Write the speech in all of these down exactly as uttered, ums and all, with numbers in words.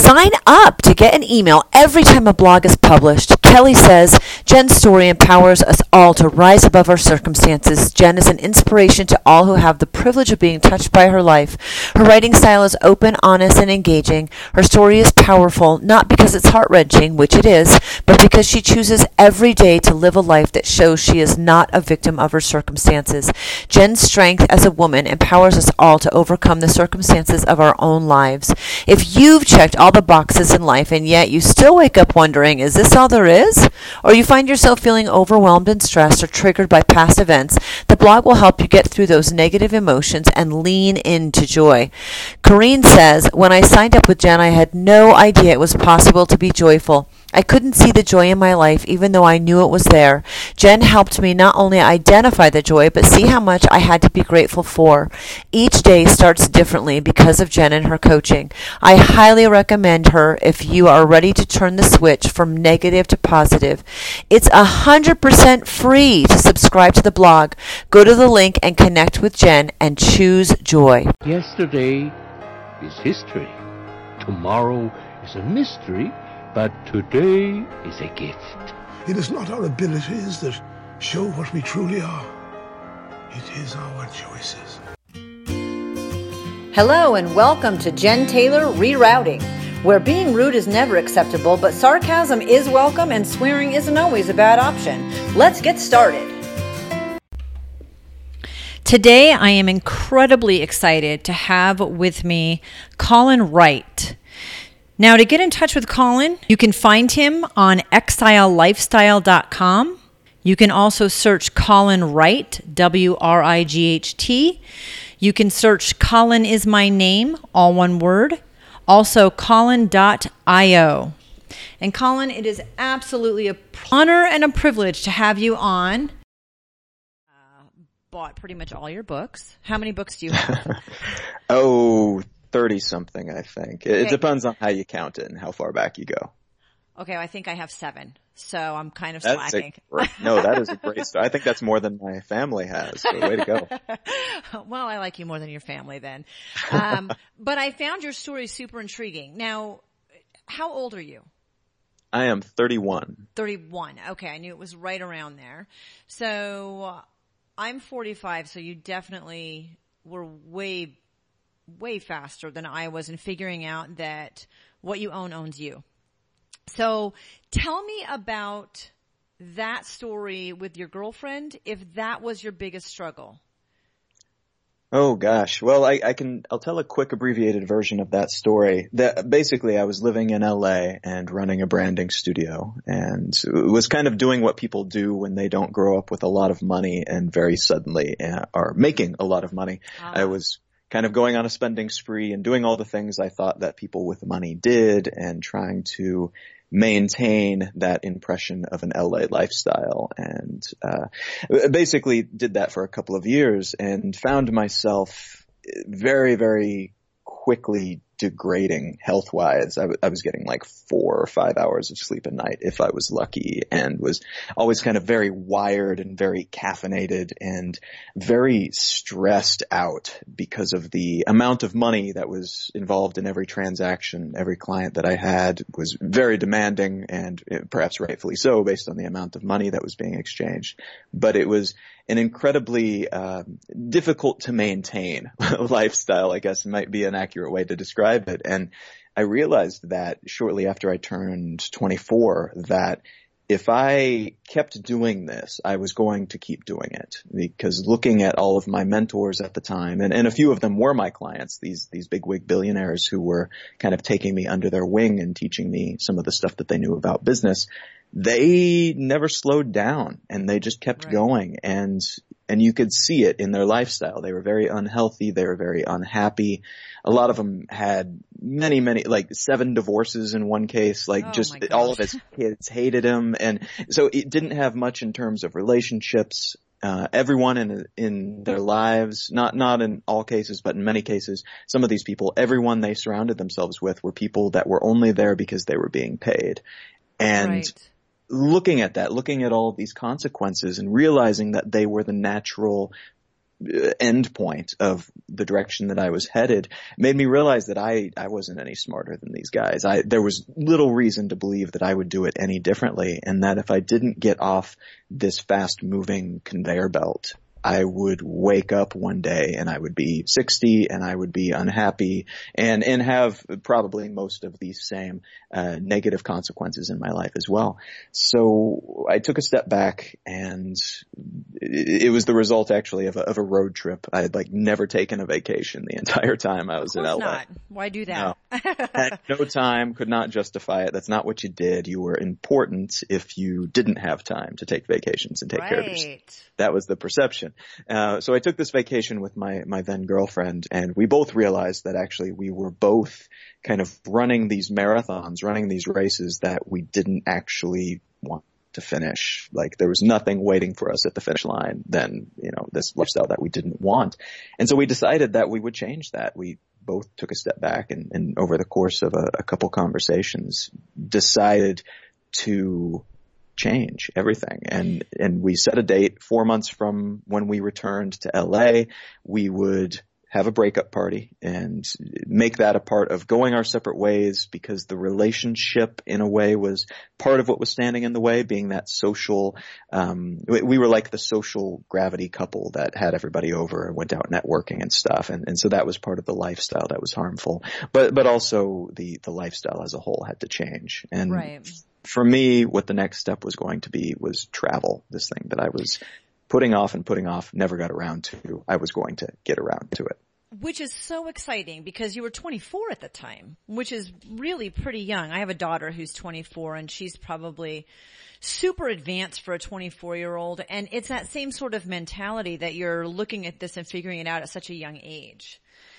Sign up to get an email every time a blog is published. Kelly says, Jen's story empowers us all to rise above our circumstances. Jen is an inspiration to all who have the privilege of being touched by her life. Her writing style is open, honest, and engaging. Her story is powerful, not because it's heart-wrenching, which it is, but because she chooses every day to live a life that shows she is not a victim of her circumstances. Jen's strength as a woman empowers us all to overcome the circumstances of our own lives. If you've checked all the boxes in life and yet you still wake up wondering, is this all there is? Or you find yourself feeling overwhelmed and stressed or triggered by past events, the blog will help you get through those negative emotions and lean into joy. Corrine says, when I signed up with Jen, I had no idea it was possible to be joyful. I couldn't see the joy in my life, even though I knew it was there. Jen helped me not only identify the joy, but see how much I had to be grateful for. Each day starts differently because of Jen and her coaching. I highly recommend her if you are ready to turn the switch from negative to positive. It's one hundred percent free to subscribe to the blog. Go to the link and connect with Jen and choose joy. Yesterday is history. Tomorrow is a mystery. But today is a gift. It is not our abilities that show what we truly are. It is our choices. Hello and welcome to Jen Taylor Rerouting, where being rude is never acceptable, but sarcasm is welcome and swearing isn't always a bad option. Let's get started. Today, I am incredibly excited to have with me Colin Wright. Now, to get in touch with Colin, you can find him on exile lifestyle dot com. You can also search Colin Wright, W R I G H T. You can search Colin is my name, all one word. Also, colin dot io. And Colin, it is absolutely an honor and a privilege to have you on. Uh, bought pretty much all your books. How many books do you have? oh, thirty-something, I think. It, okay. it depends on how you count it and how far back you go. Okay, I think I have seven, so I'm kind of that's slacking. A, no, that is a great start. I think that's more than my family has, so way to go. Well, I like you more than your family then. Um, but I found your story super intriguing. Now, how old are you? I am thirty-one. thirty-one. Okay, I knew it was right around there. So I'm forty-five, so you definitely were way way faster than I was in figuring out that what you own owns you. So tell me about that story with your girlfriend, if that was your biggest struggle. Oh gosh. Well, I, I can, I'll tell a quick abbreviated version of that story. That basically I was living in L A and running a branding studio and was kind of doing what people do when they don't grow up with a lot of money and very suddenly uh, are making a lot of money. Ah. I was kind of going on a spending spree and doing all the things I thought that people with money did and trying to maintain that impression of an L A lifestyle. And uh basically did that for a couple of years and found myself very, very quickly degrading health-wise. I, w- I was getting like four or five hours of sleep a night if I was lucky, and was always kind of very wired and very caffeinated and very stressed out because of the amount of money that was involved in every transaction. Every client that I had was very demanding, and perhaps rightfully so based on the amount of money that was being exchanged. But it was an incredibly uh, difficult to maintain lifestyle, I guess might be an accurate way to describe it. And I realized that shortly after I turned twenty-four that if I kept doing this, I was going to keep doing it, because looking at all of my mentors at the time, and, and a few of them were my clients, these, these bigwig billionaires who were kind of taking me under their wing and teaching me some of the stuff that they knew about business, they never slowed down and they just kept right. going. And, and you could see it in their lifestyle. They were very unhealthy. They were very unhappy. A lot of them had many, many, like seven divorces in one case, like oh just all of his kids hated him. And so it didn't have much in terms of relationships. Uh, everyone in, in their lives, not, not in all cases, but in many cases, some of these people, everyone they surrounded themselves with were people that were only there because they were being paid. And right. looking at that, looking at all of these consequences and realizing that they were the natural end point of the direction that I was headed made me realize that I, I wasn't any smarter than these guys. I, there was little reason to believe that I would do it any differently, and that if I didn't get off this fast moving conveyor belt, I would wake up one day and I would be sixty and I would be unhappy and, and have probably most of these same uh, negative consequences in my life as well. So I took a step back, and it, it was the result actually of a, of a road trip. I had like never taken a vacation the entire time I was in L A. Not. Why do that? No. Had no time, could not justify it. That's not what you did. You were important if you didn't have time to take vacations and take right. care of yourself. That was the perception. Uh, so I took this vacation with my, my then girlfriend, and we both realized that actually we were both kind of running these marathons, running these races that we didn't actually want to finish. Like there was nothing waiting for us at the finish line than, you know, this lifestyle that we didn't want. And so we decided that we would change that. We both took a step back and, and over the course of a, a couple conversations decided to change everything. And, and we set a date four months from when we returned to L A. We would have a breakup party and make that a part of going our separate ways, because the relationship in a way was part of what was standing in the way, being that social, um, we, we were like the social gravity couple that had everybody over and went out networking and stuff. And, and so that was part of the lifestyle that was harmful, but, but also the, the lifestyle as a whole had to change. And right. for me, what the next step was going to be was travel, this thing that I was putting off and putting off, never got around to. I was going to get around to it. Which is so exciting because you were twenty-four at the time, which is really pretty young. I have a daughter who's twenty-four, and she's probably super advanced for a twenty-four-year-old. And it's that same sort of mentality that you're looking at this and figuring it out at such a young age.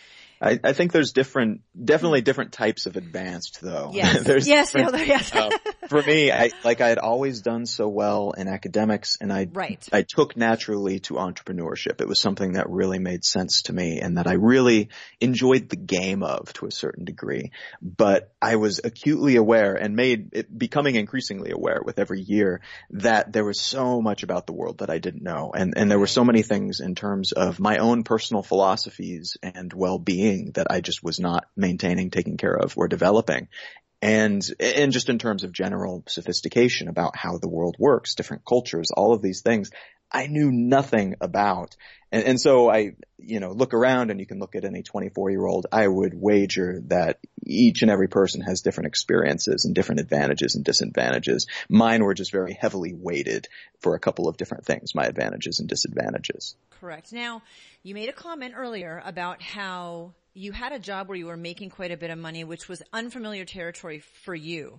I, I think there's different, definitely different types of advanced though. Yes. there's yes. No, yes. uh, for me, I, like I had always done so well in academics, and I, right. I took naturally to entrepreneurship. It was something that really made sense to me and that I really enjoyed the game of to a certain degree. But I was acutely aware and made it becoming increasingly aware with every year that there was so much about the world that I didn't know. And, and there were so many things in terms of my own personal philosophies and well-being that I just was not maintaining, taking care of, or developing. And, and just in terms of general sophistication about how the world works, different cultures, all of these things, I knew nothing about. And, and so I, you know, look around and you can look at any twenty-four year old. I would wager that each and every person has different experiences and different advantages and disadvantages. Mine were just very heavily weighted for a couple of different things, my advantages and disadvantages. Correct. Now, you made a comment earlier about how you had a job where you were making quite a bit of money, which was unfamiliar territory for you.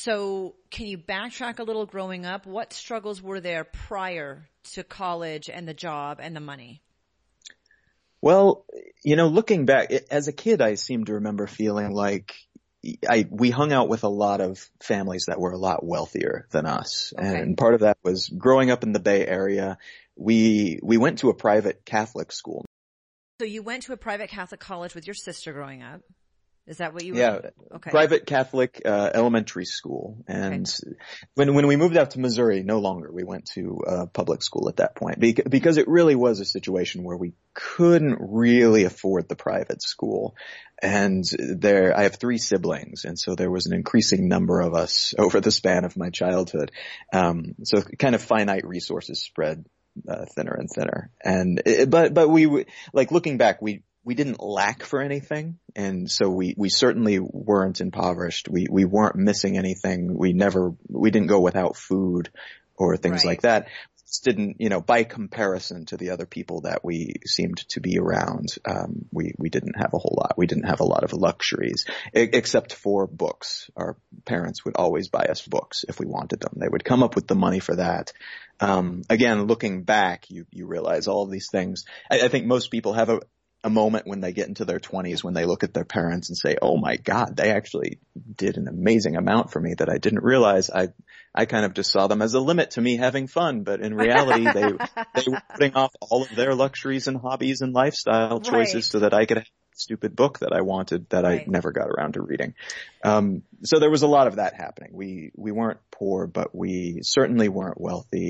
So can you backtrack a little growing up? What struggles were there prior to college and the job and the money? Well, you know, looking back, it, as a kid, I seem to remember feeling like I, we hung out with a lot of families that were a lot wealthier than us. Okay. And part of that was growing up in the Bay Area. We, we went to a private Catholic school. So you went to a private Catholic college with your sister growing up. Is that what you were? Yeah. Okay. Private Catholic, uh, elementary school. And okay. when, when we moved out to Missouri, no longer, we went to, uh, public school at that point because, because it really was a situation where we couldn't really afford the private school. And there, I have three siblings. And so there was an increasing number of us over the span of my childhood. Um, so kind of finite resources spread, uh, thinner and thinner. And, it, but, but we, like looking back, we, we didn't lack for anything. And so we, we certainly weren't impoverished. We, we weren't missing anything. We never, we didn't go without food or things right. like that. Just didn't, you know, by comparison to the other people that we seemed to be around, um, we, we didn't have a whole lot. We didn't have a lot of luxuries, I- except for books. Our parents would always buy us books if we wanted them. They would come up with the money for that. Um, again, looking back, you, you realize all of these things. I, I think most people have a, a moment when they get into their twenties when they look at their parents and say, oh my God, they actually did an amazing amount for me that I didn't realize. I, I kind of just saw them as a limit to me having fun, but in reality, they, they were putting off all of their luxuries and hobbies and lifestyle choices right. so that I could have a stupid book that I wanted that right. I never got around to reading. Um, so there was a lot of that happening. We, we weren't poor, but we certainly weren't wealthy.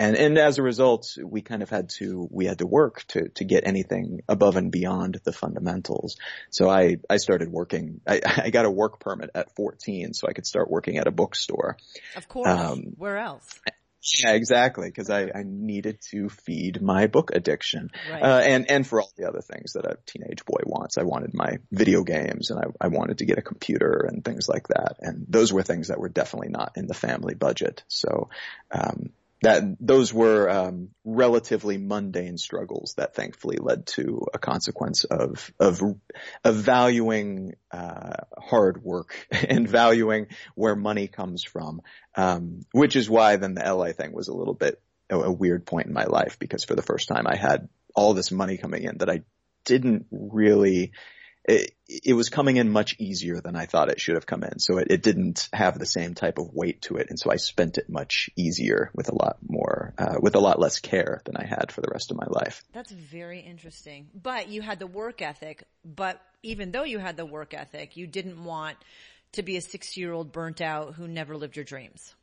and, and as a result, we kind of had to, we had to work to, to get anything above and beyond the fundamentals. So I, I started working, I, I got a work permit at fourteen so I could start working at a bookstore. Of course. Um, Where else? Yeah, exactly. Cause I, I needed to feed my book addiction. Right. Uh, and, and for all the other things that a teenage boy wants. I wanted my video games and I, I wanted to get a computer and things like that. And those were things that were definitely not in the family budget. So, um, that, those were, um, relatively mundane struggles that thankfully led to a consequence of, of, of valuing, uh, hard work and valuing where money comes from. Um, which is why then the L A thing was a little bit a, a weird point in my life, because for the first time I had all this money coming in that I didn't really, it, it was coming in much easier than I thought it should have come in. So it, it didn't have the same type of weight to it. And so I spent it much easier with a lot more, uh, with a lot less care than I had for the rest of my life. That's very interesting. But you had the work ethic, but even though you had the work ethic, you didn't want to be a sixty-year-old burnt out who never lived your dreams.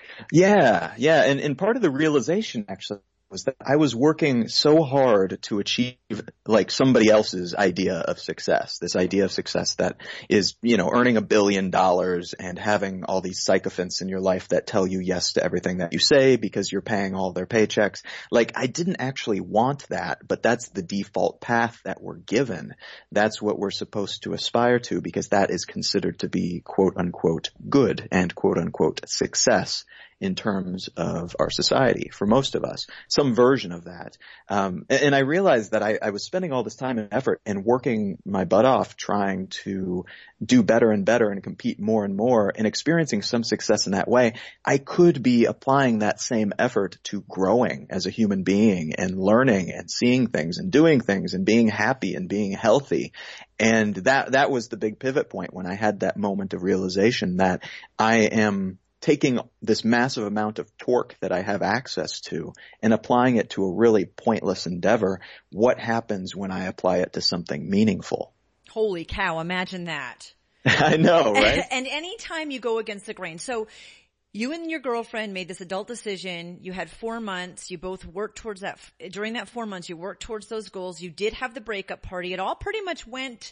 Yeah, yeah. And, and part of the realization actually was that I was working so hard to achieve like somebody else's idea of success, this idea of success that is, you know, earning a billion dollars and having all these sycophants in your life that tell you yes to everything that you say because you're paying all their paychecks. Like I didn't actually want that, but that's the default path that we're given. That's what we're supposed to aspire to because that is considered to be quote unquote good and quote unquote success in terms of our society for most of us, some version of that. Um, and, and I realized that I, I was spending all this time and effort and working my butt off trying to do better and better and compete more and more and experiencing some success in that way. I could be applying that same effort to growing as a human being and learning and seeing things and doing things and being happy and being healthy. And that, that was the big pivot point when I had that moment of realization that I am taking this massive amount of torque that I have access to and applying it to a really pointless endeavor. What happens when I apply it to something meaningful? Holy cow, imagine that. I know, right? And anytime you go against the grain. So you and your girlfriend made this adult decision. You had four months. You both worked towards that. During that four months, you worked towards those goals. You did have the breakup party. It all pretty much went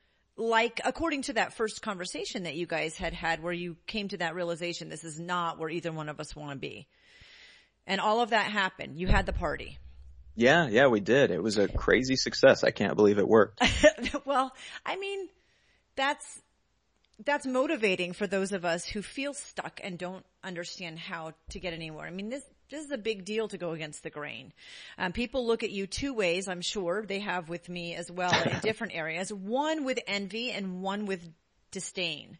like, according to that first conversation that you guys had had where you came to that realization, this is not where either one of us want to be. And all of that happened. You had the party. Yeah, yeah, we did. It was a crazy success. I can't believe it worked. Well, I mean, that's, that's motivating for those of us who feel stuck and don't understand how to get anywhere. I mean, this, this is a big deal to go against the grain. Um, people look at you two ways, I'm sure they have with me as well in different areas. One with envy and one with disdain.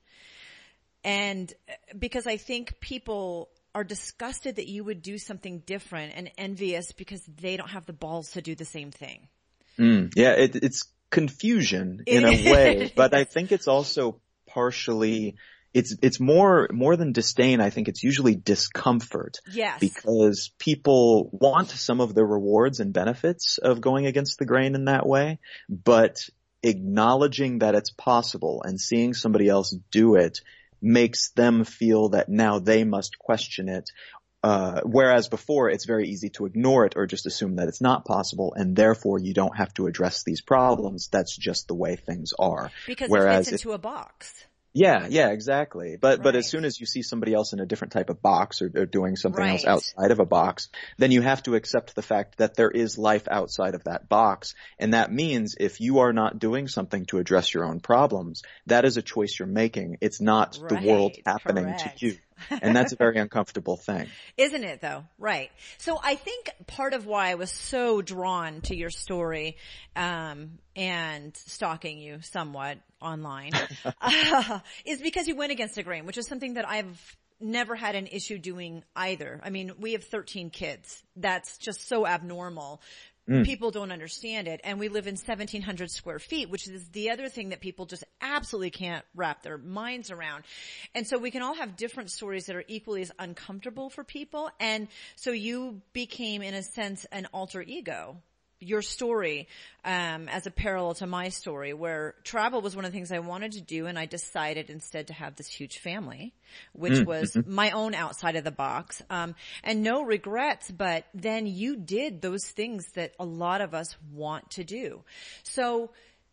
And because I think people are disgusted that you would do something different and envious because they don't have the balls to do the same thing. Mm, yeah, it, it's confusion in a way, but I think it's also partially It's, it's more, more than disdain. I think it's usually discomfort. Yes. Because people want some of the rewards and benefits of going against the grain in that way, but acknowledging that it's possible and seeing somebody else do it makes them feel that now they must question it. Uh, whereas before it's very easy to ignore it or just assume that it's not possible and therefore you don't have to address these problems. That's just the way things are. Because whereas it fits into it, a box. Yeah, yeah, exactly. But, right. but as soon as you see somebody else in a different type of box or, or doing something right. else outside of a box, then you have to accept the fact that there is life outside of that box. And that means if you are not doing something to address your own problems, that is a choice you're making. It's not right. the world happening Correct. to you. And that's a very uncomfortable thing. Isn't it though? Right. So I think part of why I was so drawn to your story, um, and stalking you somewhat online, uh, is because you went against the grain, which is something that I've never had an issue doing either. I mean, we have thirteen kids. That's just so abnormal. Mm. People don't understand it. And we live in seventeen hundred square feet, which is the other thing that people just absolutely can't wrap their minds around. And so we can all have different stories that are equally as uncomfortable for people. And so you became, in a sense, an alter ego your story um, as a parallel to my story, where travel was one of the things I wanted to do, and I decided instead to have this huge family, which mm-hmm. was my own outside of the box, um, and no regrets. But then you did those things that a lot of us want to do. So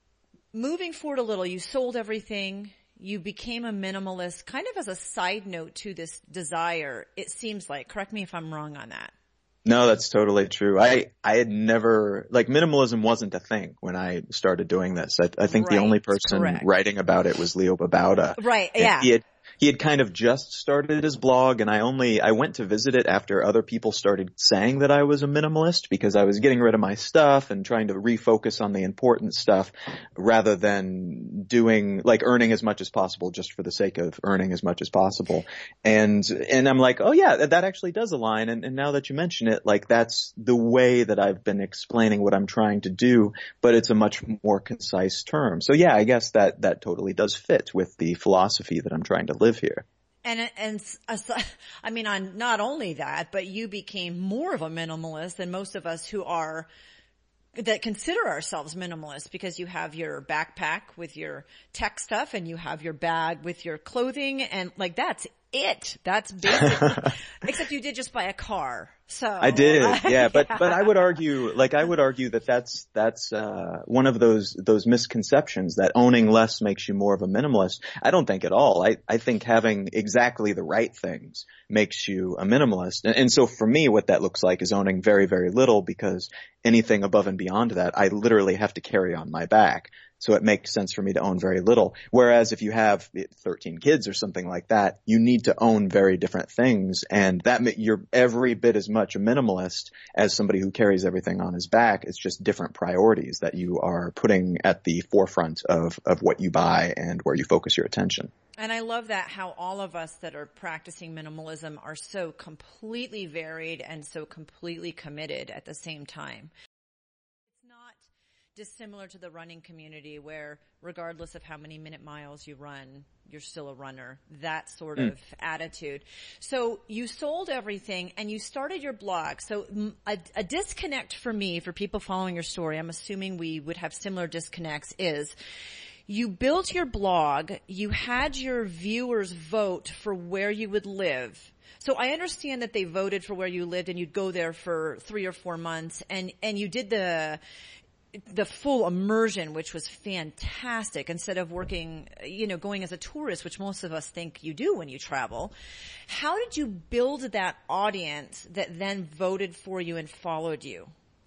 moving forward a little, you sold everything. You became a minimalist, kind of as a side note to this desire, it seems like. Correct me if I'm wrong on that. No, that's totally true. I, I had never, like, minimalism wasn't a thing when I started doing this. I, I think right. the only person Correct. writing about it was Leo Babauta. Right, yeah. He had, he had kind of just started his blog, and I only, I went to visit it after other people started saying that I was a minimalist, because I was getting rid of my stuff and trying to refocus on the important stuff rather than doing, like, earning as much as possible just for the sake of earning as much as possible. And, and I'm like, oh yeah, that, that actually does align. And, and now that you mention it, like, that's the way that I've been explaining what I'm trying to do, but it's a much more concise term. So yeah, I guess that, that totally does fit with the philosophy that I'm trying to live here. And, and, I mean, on not only that, but you became more of a minimalist than most of us who are, that consider ourselves minimalist, because you have your backpack with your tech stuff and you have your bag with your clothing, and like, that's it. That's basically, except you did just buy a car. So I did, yeah, yeah. But, but I would argue, like, I would argue that that's, that's, uh, one of those, those misconceptions that owning less makes you more of a minimalist. I don't think at all. I, I think having exactly the right things makes you a minimalist. And, and so for me, what that looks like is owning very, very little, because anything above and beyond that, I literally have to carry on my back. So it makes sense for me to own very little. Whereas if you have thirteen kids or something like that, you need to own very different things. And that you're every bit as much a minimalist as somebody who carries everything on his back. It's just different priorities that you are putting at the forefront of, of what you buy and where you focus your attention. And I love that how all of us that are practicing minimalism are so completely varied and so completely committed at the same time. It's not dissimilar to the running community, where regardless of how many minute miles you run, you're still a runner. That sort mm. of attitude. So you sold everything and you started your blog. So a, a disconnect for me, for people following your story, I'm assuming we would have similar disconnects, is you built your blog, you had your viewers vote for where you would live. So I understand that they voted for where you lived and you'd go there for three or four months, and, and you did the, the full immersion, which was fantastic, instead of working, you know, going as a tourist, which most of us think you do when you travel. How did you build that audience that then voted for you and followed you?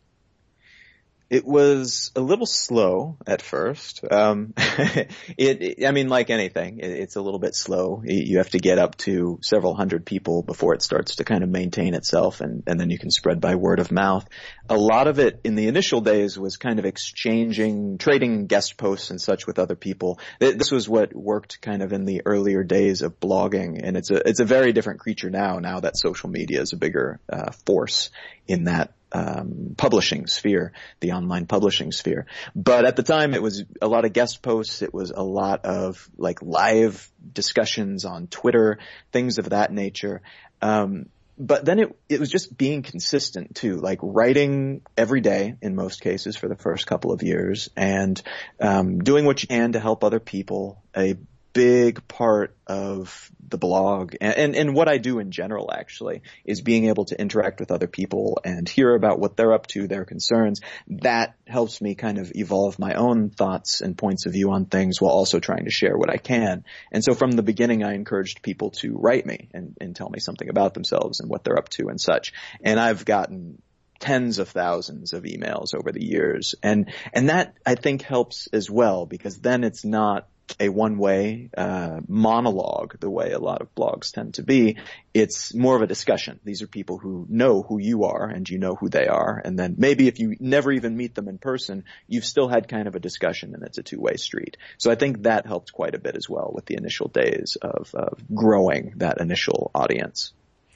It was a little slow at first. Um, it, it, I mean, like anything, it, it's a little bit slow. You have to get up to several hundred people before it starts to kind of maintain itself, and, and then you can spread by word of mouth. A lot of it in the initial days was kind of exchanging, trading guest posts and such with other people. This was what worked kind of in the earlier days of blogging, and it's a, it's a very different creature now, now that social media is a bigger, uh, force in that Um, publishing sphere, the online publishing sphere. But at the time, it was a lot of guest posts. It was a lot of like live discussions on Twitter, things of that nature. Um, but then it, it was just being consistent too, like writing every day in most cases for the first couple of years, and um, doing what you can to help other people. A big part of the blog, and, and, and what I do in general actually, is being able to interact with other people and hear about what they're up to, their concerns. That helps me kind of evolve my own thoughts and points of view on things while also trying to share what I can. And so from the beginning, I encouraged people to write me and, and tell me something about themselves and what they're up to and such. And I've gotten tens of thousands of emails over the years. And, and that I think helps as well, because then it's not a one-way uh monologue the way a lot of blogs tend to be. It's more of a discussion. These are people who know who you are and you know who they are, and then maybe if you never even meet them in person, you've still had kind of a discussion, and it's a two-way street. So I think that helped quite a bit as well with the initial days of, of growing that initial audience.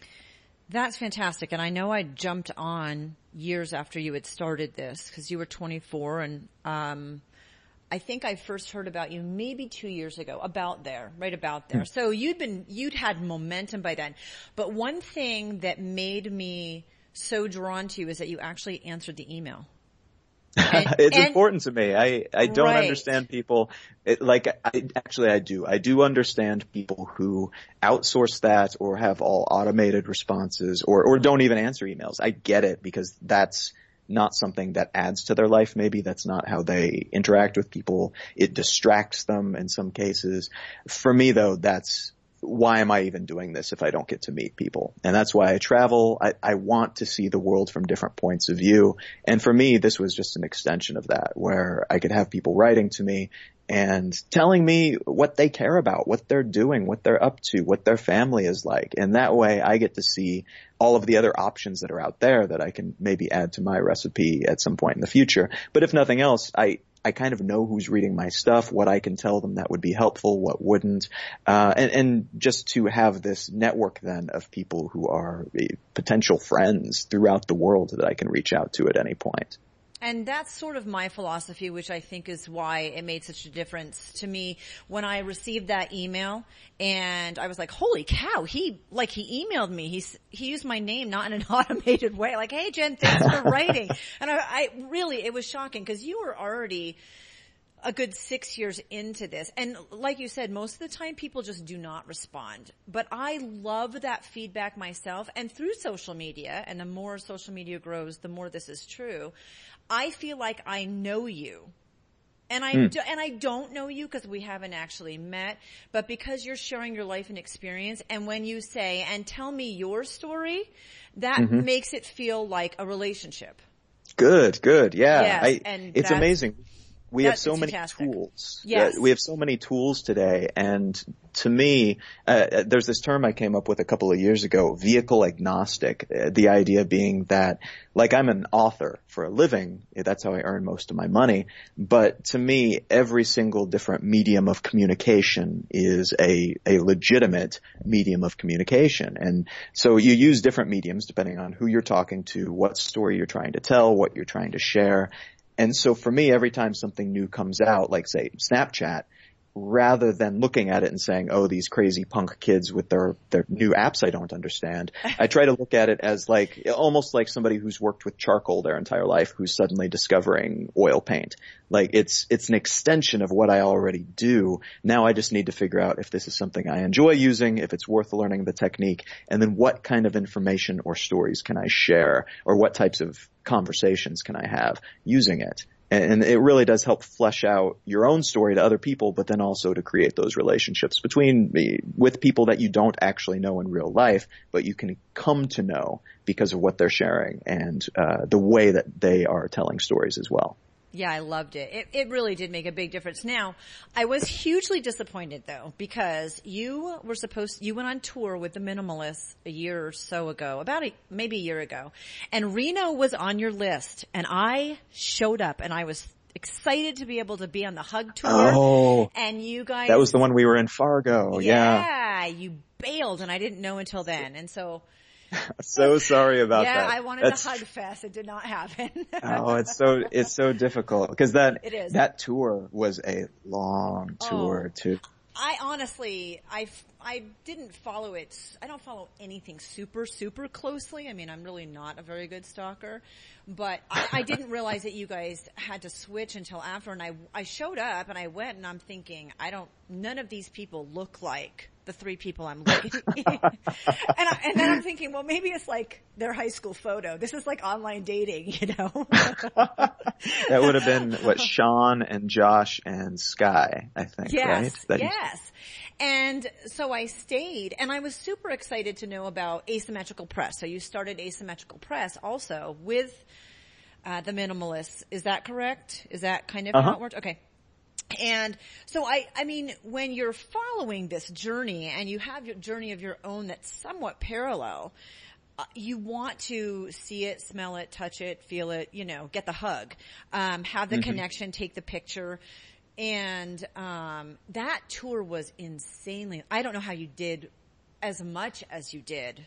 That's fantastic. And I know I jumped on years after you had started this, because you were twenty-four, and um I think I first heard about you maybe two years ago, about there, right about there. So you'd been, you'd had momentum by then. But one thing that made me so drawn to you is that you actually answered the email. And, it's and, important to me. I, I don't right. understand people it, like I, actually I do. I do understand people who outsource that or have all automated responses or, or don't even answer emails. I get it because that's not something that adds to their life. Maybe that's not how they interact with people. It distracts them in some cases. For me though, that's why am I even doing this if I don't get to meet people? And that's why I travel. I, I want to see the world from different points of view. And for me, this was just an extension of that, where I could have people writing to me and telling me what they care about, what they're doing, what they're up to, what their family is like. And that way I get to see all of the other options that are out there that I can maybe add to my recipe at some point in the future. But if nothing else, I, I kind of know who's reading my stuff, what I can tell them that would be helpful, what wouldn't, uh, and, and just to have this network then of people who are potential friends throughout the world that I can reach out to at any point. And that's sort of my philosophy, which I think is why it made such a difference to me when I received that email. And I was like, holy cow, he, like, he emailed me. He's, he used my name, not in an automated way. Like, hey, Jen, thanks for writing. And I, I really, it was shocking because you were already a good six years into this. And like you said, most of the time people just do not respond. But I love that feedback myself. And through social media, and the more social media grows, the more this is true, I feel like I know you. And I, mm. do, and I don't know you because we haven't actually met, but because you're sharing your life and experience, and when you say, and tell me your story, that mm-hmm. makes it feel like a relationship. Good, good. Yeah. Yes, I, and it's amazing. We have so many fantastic. tools. Yes. Uh, we have so many tools today. And to me, uh, there's this term I came up with a couple of years ago, vehicle agnostic. Uh, the idea being that, like, I'm an author for a living. That's how I earn most of my money. But to me, every single different medium of communication is a, a legitimate medium of communication. And so you use different mediums depending on who you're talking to, what story you're trying to tell, what you're trying to share. And so for me, every time something new comes out, like say Snapchat, rather than looking at it and saying, oh, these crazy punk kids with their, their new apps I don't understand, I try to look at it as like, almost like somebody who's worked with charcoal their entire life who's suddenly discovering oil paint. Like it's, it's an extension of what I already do. Now I just need to figure out if this is something I enjoy using, if it's worth learning the technique, and then what kind of information or stories can I share, or what types of conversations can I have using it. And it really does help flesh out your own story to other people, but then also to create those relationships between with people that you don't actually know in real life, but you can come to know because of what they're sharing and uh, the way that they are telling stories as well. Yeah, I loved it. It it really did make a big difference. Now, I was hugely disappointed though, because you were supposed, you went on tour with the Minimalists a year or so ago, about a, maybe a year ago, and Reno was on your list, and I showed up, and I was excited to be able to be on the Hug Tour. Oh, and you guys. That was the one we were in Fargo. Yeah. Yeah, you bailed, and I didn't know until then, and so. So sorry about yeah, that. Yeah, I wanted That's, to hug fest. It did not happen. Oh, it's so it's so difficult because that it is. that tour was a long tour oh, too. I honestly, I I didn't follow it. I don't follow anything super super closely. I mean, I'm really not a very good stalker, but I, I didn't realize that you guys had to switch until after. And I I showed up and I went and I'm thinking, I don't. None of these people look like the three people I'm looking at. and, I, and then I'm thinking, well, maybe it's like their high school photo. This is like online dating, you know? That would have been, what, Sean and Josh and Sky, I think, yes, right? That yes. And so I stayed, and I was super excited to know about Asymmetrical Press. So you started Asymmetrical Press also with uh, the Minimalists. Is that correct? Is that kind of uh-huh. how it worked? Okay. And so I, I mean, when you're following this journey and you have your journey of your own that's somewhat parallel, uh, you want to see it, smell it, touch it, feel it, you know, get the hug, um, have the mm-hmm. connection, take the picture. And, um, that tour was insanely, I don't know how you did as much as you did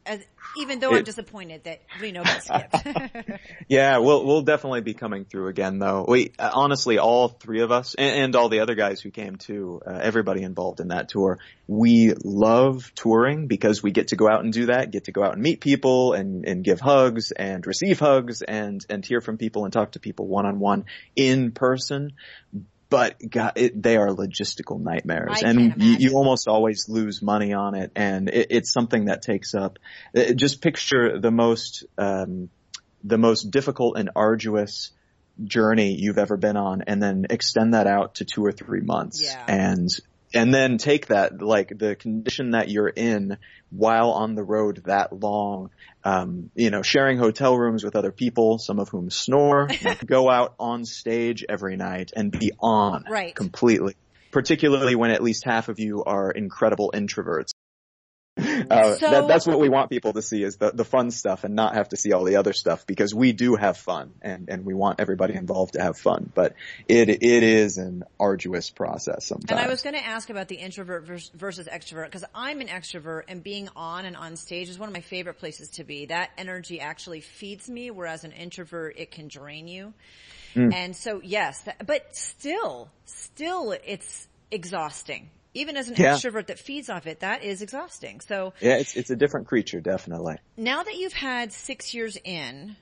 as, even though It- I'm disappointed that Reno got skipped. Yeah, we'll we'll definitely be coming through again, though. We uh, honestly, all three of us, and, and all the other guys who came too, uh, everybody involved in that tour, we love touring because we get to go out and do that, get to go out and meet people, and and give hugs and receive hugs, and and hear from people and talk to people one on one in person. But God, it, they are logistical nightmares, I and can't you, imagine. you almost always lose money on it, and it, it's something that takes up. uh, Just picture the most, um, the most difficult and arduous journey you've ever been on, and then extend that out to two or three months, Yeah. and and then take that, like the condition that you're in while on the road that long, um, you know, sharing hotel rooms with other people, some of whom snore, go out on stage every night and be on Right. completely, particularly when at least half of you are incredible introverts. Uh, So- that, that's what we want people to see, is the, the fun stuff, and not have to see all the other stuff, because we do have fun, and, and we want everybody involved to have fun. But it it is an arduous process sometimes. And I was going to ask about the introvert vers- versus extrovert, because I'm an extrovert, and being on and on stage is one of my favorite places to be. That energy actually feeds me, whereas an introvert, it can drain you. Mm. And so, yes, that, but still, still it's exhausting. Even as an Yeah. extrovert that feeds off it, that is exhausting. So Yeah, it's it's a different creature, definitely. now that you've had six years in,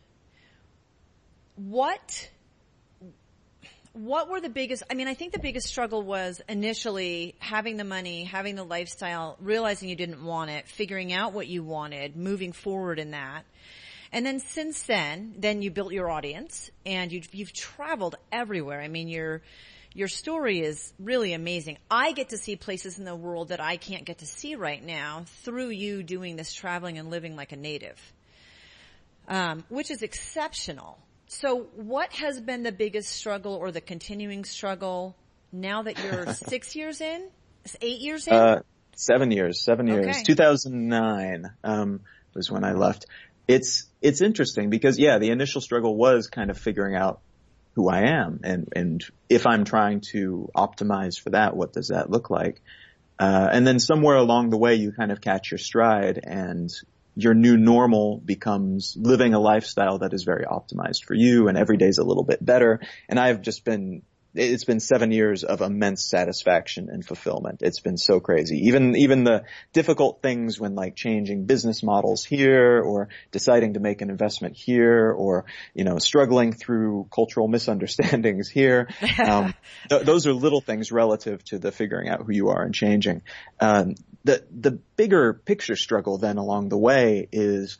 what what were the biggest, I mean, I think the biggest struggle was initially having the money, having the lifestyle, realizing you didn't want it, figuring out what you wanted, moving forward in that. And then since then, then you built your audience, and you've, you've traveled everywhere. I mean, your, your story is really amazing. I get to see places in the world that I can't get to see right now through you doing this traveling and living like a native, um, which is exceptional. So what has been the biggest struggle or the continuing struggle now that you're six years in, eight years in? Uh, seven years, seven years. Okay. two thousand nine um, was when I left. It's it's interesting because, yeah, the initial struggle was kind of figuring out who I am, and and if I'm trying to optimize for that, what does that look like? Uh, and then somewhere along the way, you kind of catch your stride, and your new normal becomes living a lifestyle that is very optimized for you, and every day's a little bit better. And I've just been, it's been seven years of immense satisfaction and fulfillment. It's been so crazy. Even, even the difficult things when, like, changing business models here, or deciding to make an investment here, or, you know, struggling through cultural misunderstandings here. Um, th- those are little things relative to the figuring out who you are and changing. Um, the, the bigger picture struggle then along the way is,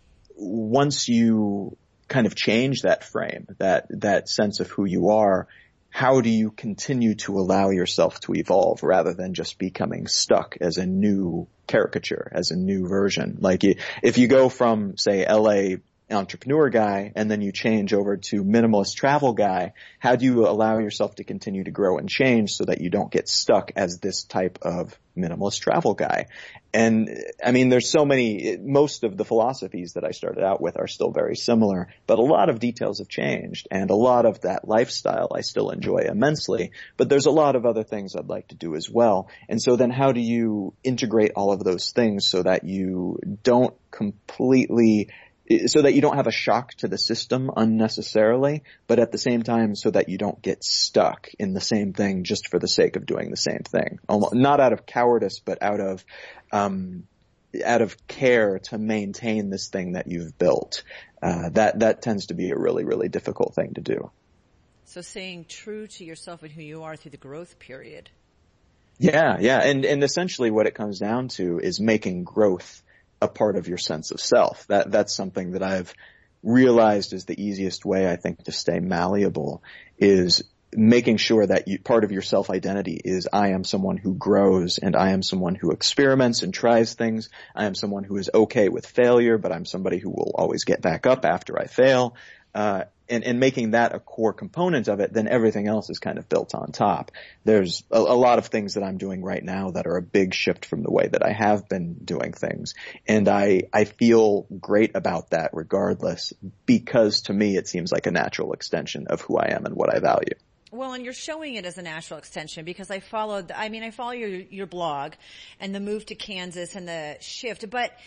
once you kind of change that frame, that, that sense of who you are, how do you continue to allow yourself to evolve rather than just becoming stuck as a new caricature, as a new version? Like, if you go from, say, L A entrepreneur guy, and then you change over to minimalist travel guy, how do you allow yourself to continue to grow and change so that you don't get stuck as this type of minimalist travel guy? And I mean, there's so many, most of the philosophies that I started out with are still very similar, but a lot of details have changed, and a lot of that lifestyle I still enjoy immensely, but there's a lot of other things I'd like to do as well. And so then how do you integrate all of those things so that you don't completely so that you don't have a shock to the system unnecessarily, but at the same time so that you don't get stuck in the same thing just for the sake of doing the same thing. Almost, not out of cowardice, but out of, um, out of care to maintain this thing that you've built. Uh, that, that tends to be a really, really difficult thing to do. So staying true to yourself and who you are through the growth period. Yeah, yeah. And, and essentially what it comes down to is making growth a part of your sense of self. That, that's something that I've realized is the easiest way, I think, to stay malleable, is making sure that you, part of your self-identity is, I am someone who grows, and I am someone who experiments and tries things. I am someone who is okay with failure, but I'm somebody who will always get back up after I fail. Uh, and, and making that a core component of it, then everything else is kind of built on top. There's a, a lot of things that I'm doing right now that are a big shift from the way that I have been doing things. And I, I feel great about that regardless, because to me it seems like a natural extension of who I am and what I value. Well, and you're showing it as a natural extension, because I followed, I mean, I follow your, your blog and the move to Kansas and the shift, but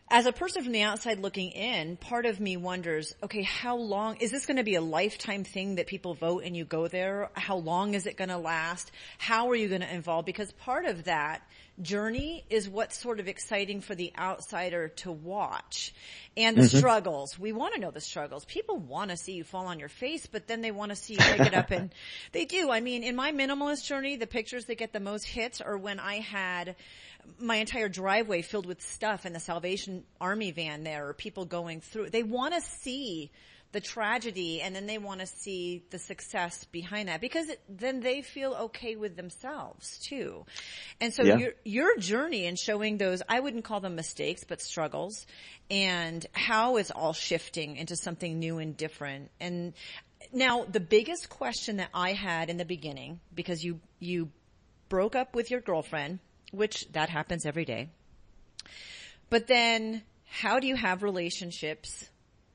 as a person from the outside looking in, part of me wonders, okay, how long, is this going to be a lifetime thing that people vote and you go there? How long is it going to last? How are you going to evolve? Because part of that journey is what's sort of exciting for the outsider to watch. And the mm-hmm. struggles. We want to know the struggles. People want to see you fall on your face, but then they want to see you pick it up, and they do. I mean, in my minimalist journey, the pictures that get the most hits are when I had my entire driveway filled with stuff in the Salvation Army van there, or people going through. They want to see the tragedy, and then they want to see the success behind that, because it, then they feel okay with themselves too. And so yeah. your your journey in showing those, I wouldn't call them mistakes, but struggles, and how it's all shifting into something new and different. And now the biggest question that I had in the beginning, because you you broke up with your girlfriend, which that happens every day, but then how do you have relationships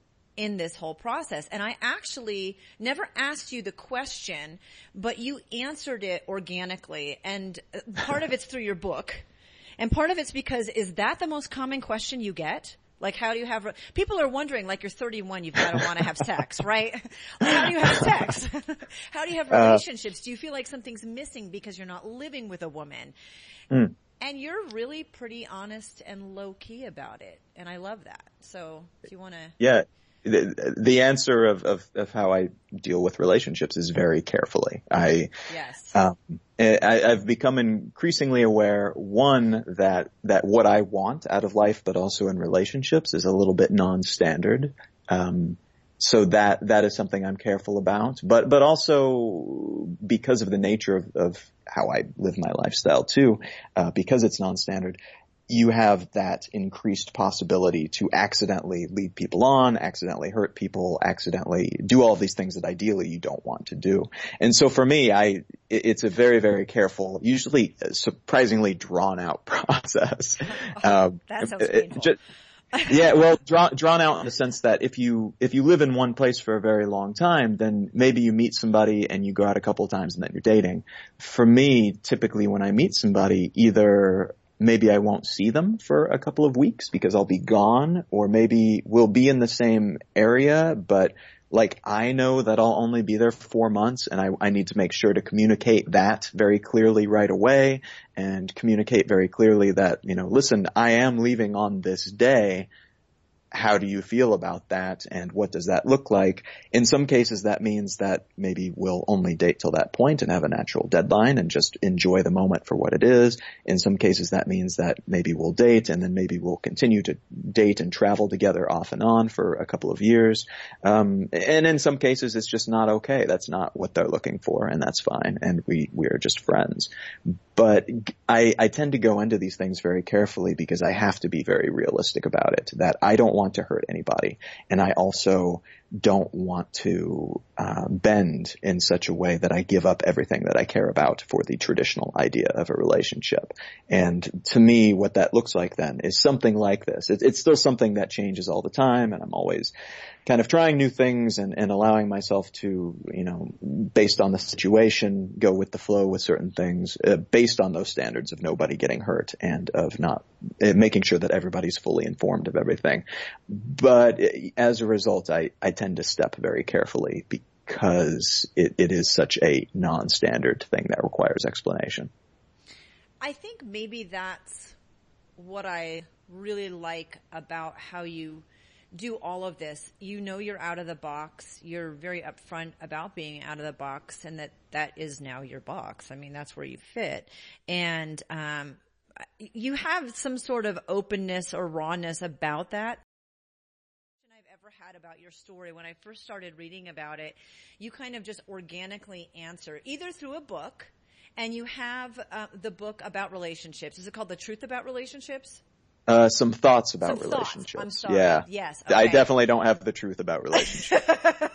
in this whole process? And I actually never asked you the question, but you answered it organically. And part of it's through your book, and part of it's because, is that the most common question you get? Like, how do you have, re- people are wondering, like, you're thirty-one, you've got to want to have sex, right? Like, how do you have sex? How do you have relationships? Uh, do you feel like something's missing because you're not living with a woman? Mm. And you're really pretty honest and low key about it. And I love that. So if you want to. Yeah. The, the answer of, of, of how I deal with relationships is very carefully. I, yes. um, I, I've become increasingly aware, one, that, that what I want out of life, but also in relationships, is a little bit non-standard. Um, so that, that is something I'm careful about. But, but also because of the nature of, of how I live my lifestyle too, uh, because it's non-standard, you have that increased possibility to accidentally lead people on, accidentally hurt people, accidentally do all of these things that ideally you don't want to do. And so for me, I, it's a very, very careful, usually surprisingly drawn out process. Oh, um, that sounds painful. Just, yeah, well, drawn, drawn out in the sense that if you, if you live in one place for a very long time, then maybe you meet somebody and you go out a couple of times and then you're dating. For me, typically when I meet somebody, either maybe I won't see them for a couple of weeks because I'll be gone, or maybe we'll be in the same area, but like I know that I'll only be there for four months and I, I need to make sure to communicate that very clearly right away, and communicate very clearly that, you know, listen, I am leaving on this day. How do you feel about that, and what does that look like? In some cases, that means that maybe we'll only date till that point and have a natural deadline and just enjoy the moment for what it is. In some cases, that means that maybe we'll date and then maybe we'll continue to date and travel together off and on for a couple of years. Um, and in some cases, it's just not okay. That's not what they're looking for, and that's fine. And we, we are just friends. But I, I tend to go into these things very carefully because I have to be very realistic about it, that I don't want to hurt anybody. And I also don't want to uh, bend in such a way that I give up everything that I care about for the traditional idea of a relationship. And to me, what that looks like then is something like this. It, it's still something that changes all the time, and I'm always kind of trying new things and, and allowing myself to, you know, based on the situation, go with the flow with certain things, uh, based on those standards of nobody getting hurt and of not uh, making sure that everybody's fully informed of everything. But as a result, I, I tend to step very carefully because it, it is such a non-standard thing that requires explanation. I think maybe that's what I really like about how you do all of this. You know you're out of the box. You're very upfront about being out of the box, and that that is now your box. I mean, that's where you fit. And um, you have some sort of openness or rawness about that. I've ever had about your story, when I first started reading about it, you kind of just organically answer, either through a book, and you have uh, the book about relationships. Is it called The Truth About Relationships? Uh, some thoughts about some relationships. Thoughts. I'm sorry. Yeah. Yes. Okay. I definitely don't have the truth about relationships.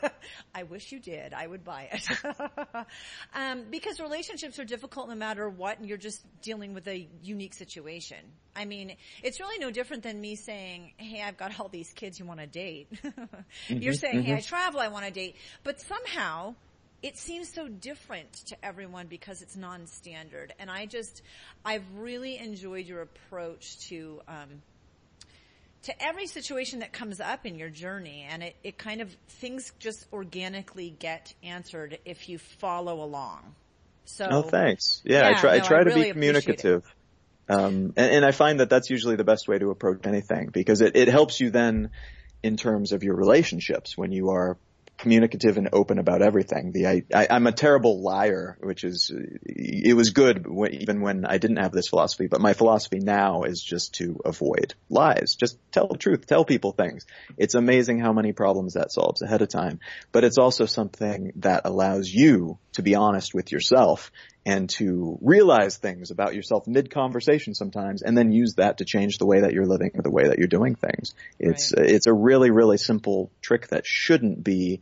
I wish you did. I would buy it. um, because relationships are difficult no matter what, and you're just dealing with a unique situation. I mean, it's really no different than me saying, hey, I've got all these kids, you want to date. mm-hmm, you're saying, mm-hmm. hey, I travel, I want to date. But somehow it seems so different to everyone because it's non-standard. And I just, I've really enjoyed your approach to, um, to every situation that comes up in your journey, and it, it kind of, things just organically get answered if you follow along. So, oh, thanks. Yeah, yeah I try, no, I try I to really be communicative. Um, and, and I find that that's usually the best way to approach anything, because it, it helps you then in terms of your relationships when you are communicative and open about everything. The I, I, I'm a terrible liar, which is, it was good when, even when I didn't have this philosophy, but my philosophy now is just to avoid lies. Just tell the truth, tell people things. It's amazing how many problems that solves ahead of time, but it's also something that allows you to be honest with yourself and to realize things about yourself mid-conversation sometimes, and then use that to change the way that you're living or the way that you're doing things. It's right. It's a really, really simple trick that shouldn't be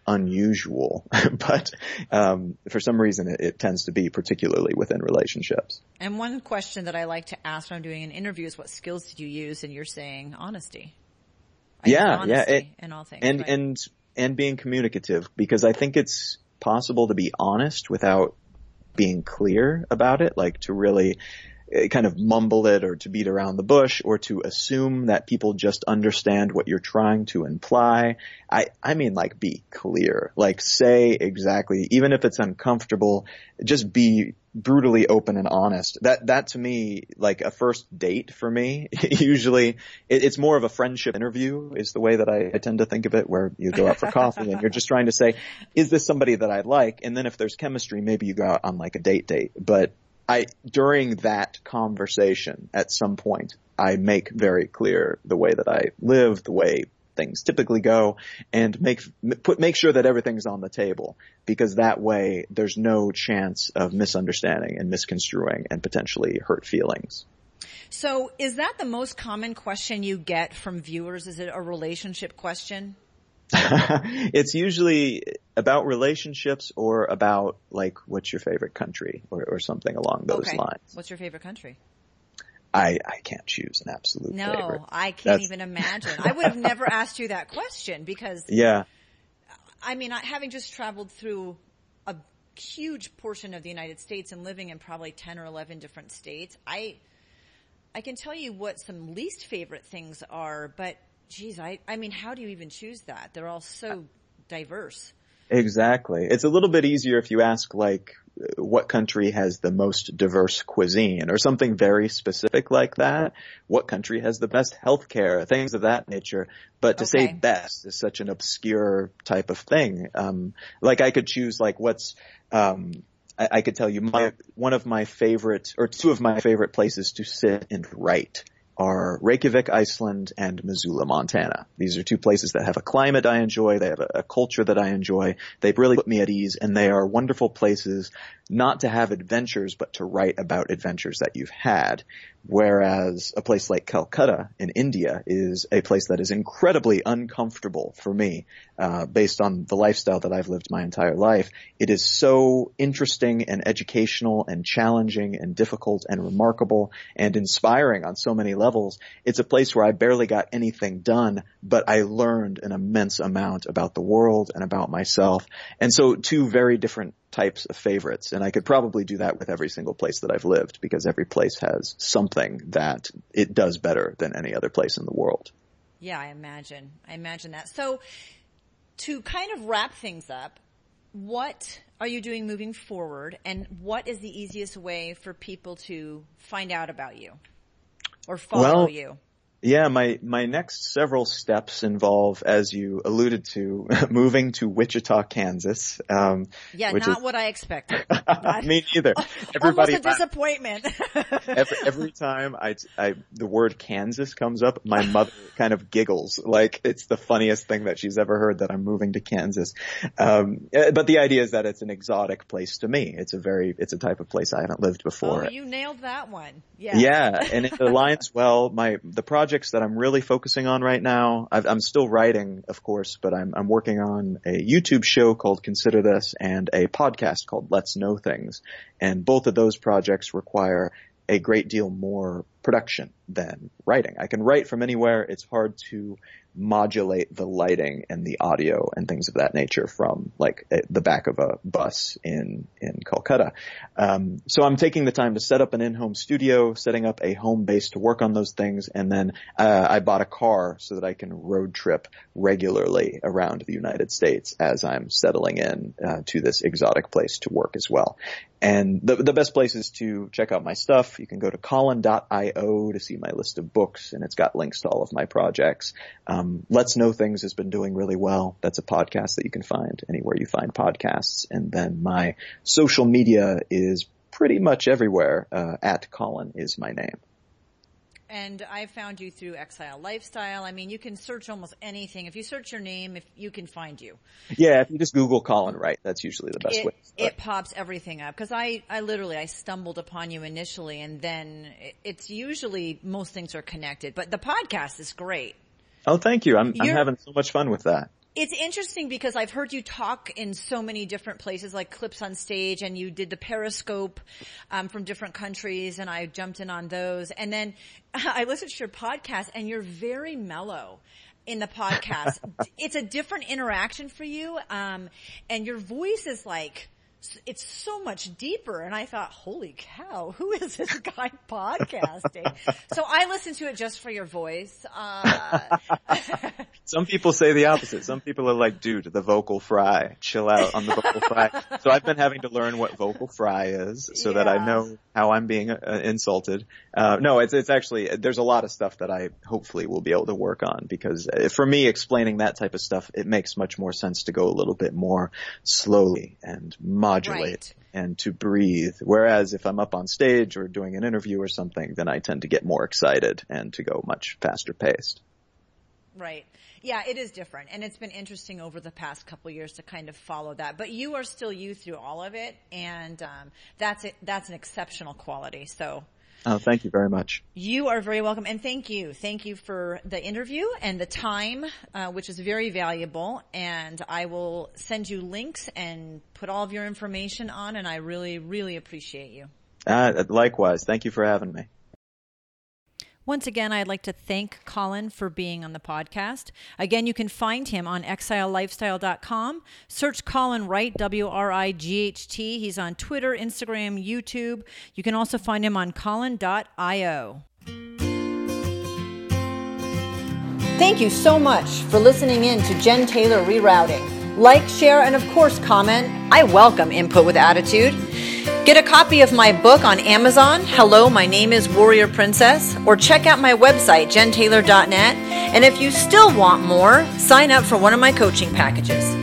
unusual, but um, for some reason it, it tends to be, particularly within relationships. And one question that I like to ask when I'm doing an interview is, what skills did you use? And you're saying honesty. I yeah, honesty yeah, it, in all things, and right? and and being communicative, because I think it's possible to be honest without being clear about it, like to really kind of mumble it or to beat around the bush or to assume that people just understand what you're trying to imply. I, I mean, like, be clear, like say exactly, even if it's uncomfortable, just be brutally open and honest. That, that to me, like a first date for me, usually it, it's more of a friendship interview is the way that I, I tend to think of it, where you go out for coffee and you're just trying to say, is this somebody that I like? And then if there's chemistry, maybe you go out on like a date date. But I, during that conversation, at some point, I make very clear the way that I live, the way things typically go, and make put make sure that everything's on the table, because that way there's no chance of misunderstanding and misconstruing and potentially hurt feelings. So, is that the most common question you get from viewers? Is it a relationship question? It's usually about relationships or about, like, what's your favorite country or, or something along those okay. lines. What's your favorite country? I, I can't choose an absolute no, favorite. No, I can't That's... even imagine. I would have never asked you that question because, yeah. I mean, having just traveled through a huge portion of the United States and living in probably ten or eleven different states, I, I can tell you what some least favorite things are, but geez, I, I mean, how do you even choose that? They're all so diverse. Exactly. It's a little bit easier if you ask, like, what country has the most diverse cuisine or something very specific like that. What country has the best healthcare, things of that nature. But to okay. say best is such an obscure type of thing. Um, like I could choose, like, what's, um, I, I could tell you my, one of my favorite, or two of my favorite places to sit and write are Reykjavik, Iceland, and Missoula, Montana. These are two places that have a climate I enjoy. They have a, a culture that I enjoy. They really put me at ease, and they are wonderful places not to have adventures, but to write about adventures that you've had. Whereas a place like Calcutta in India is a place that is incredibly uncomfortable for me, uh, based on the lifestyle that I've lived my entire life. It is so interesting and educational and challenging and difficult and remarkable and inspiring on so many levels. It's a place where I barely got anything done, but I learned an immense amount about the world and about myself. And so two very different types of favorites. And I could probably do that with every single place that I've lived, because every place has something that it does better than any other place in the world. Yeah, I imagine. I imagine that. So to kind of wrap things up, what are you doing moving forward, and what is the easiest way for people to find out about you or follow well, you? Yeah, my, my next several steps involve, as you alluded to, moving to Wichita, Kansas. Um, yeah, which not is, what I expected. Me neither. Everybody, almost a disappointment. every, every time I, I, the word Kansas comes up, my mother kind of giggles. Like, it's the funniest thing that she's ever heard, that I'm moving to Kansas. Um, but the idea is that it's an exotic place to me. It's a very, it's a type of place I haven't lived before. Oh, you nailed that one. Yeah. Yeah, and it aligns well. My, the project that I'm really focusing on right now, I've, I'm still writing, of course, but I'm, I'm working on a YouTube show called Consider This and a podcast called Let's Know Things. And both of those projects require a great deal more production than writing. I can write from anywhere. It's hard to modulate the lighting and the audio and things of that nature from like the back of a bus in, in Calcutta. Um, so I'm taking the time to set up an in-home studio, setting up a home base to work on those things. And then, uh, I bought a car so that I can road trip regularly around the United States as I'm settling in, uh, to this exotic place to work as well. And the, the best place is to check out my stuff. You can go to Colin dot io to see my list of books, and it's got links to all of my projects. Um, Let's Know Things has been doing really well. That's a podcast that you can find anywhere you find podcasts. And then my social media is pretty much everywhere. Uh, at Colin is my name. And I found you through Exile Lifestyle. I mean, you can search almost anything. If you search your name, if you can find you. Yeah, if you just Google Colin Wright, that's usually the best it, way. It pops everything up. Because I, I literally, I stumbled upon you initially, and then it's usually, most things are connected. But the podcast is great. Oh, thank you. I'm, I'm having so much fun with that. It's interesting because I've heard you talk in so many different places, like Clips on Stage, and you did the Periscope um, from different countries, and I jumped in on those. And then I listened to your podcast, and you're very mellow in the podcast. It's a different interaction for you, um, and your voice is like, it's so much deeper. And I thought, holy cow, who is this guy podcasting? So I listened to it just for your voice. Uh, Some people say the opposite. Some people are like, dude, the vocal fry, chill out on the vocal fry. So I've been having to learn what vocal fry is so yeah. that I know how I'm being uh, insulted. Uh, no, it's, it's actually, there's a lot of stuff that I hopefully will be able to work on, because for me, explaining that type of stuff, it makes much more sense to go a little bit more slowly and modulate right. and to breathe. Whereas if I'm up on stage or doing an interview or something, then I tend to get more excited and to go much faster paced. Right. Yeah, it is different. And it's been interesting over the past couple of years to kind of follow that. But you are still you through all of it. And um, that's it. That's an exceptional quality. So. Oh, thank you very much. You are very welcome. And thank you. Thank you for the interview and the time, uh, which is very valuable. And I will send you links and put all of your information on. And I really, really appreciate you. Uh, likewise. Thank you for having me. Once again, I'd like to thank Colin for being on the podcast. Again, you can find him on exile lifestyle dot com. Search Colin Wright, W R I G H T. He's on Twitter, Instagram, YouTube. You can also find him on colin dot io. Thank you so much for listening in to Jen Taylor Rerouting. Like, share, and of course comment. I welcome input with attitude. Get a copy of my book on Amazon, Hello, My Name is Warrior Princess, or check out my website, jen taylor dot net. And if you still want more, sign up for one of my coaching packages.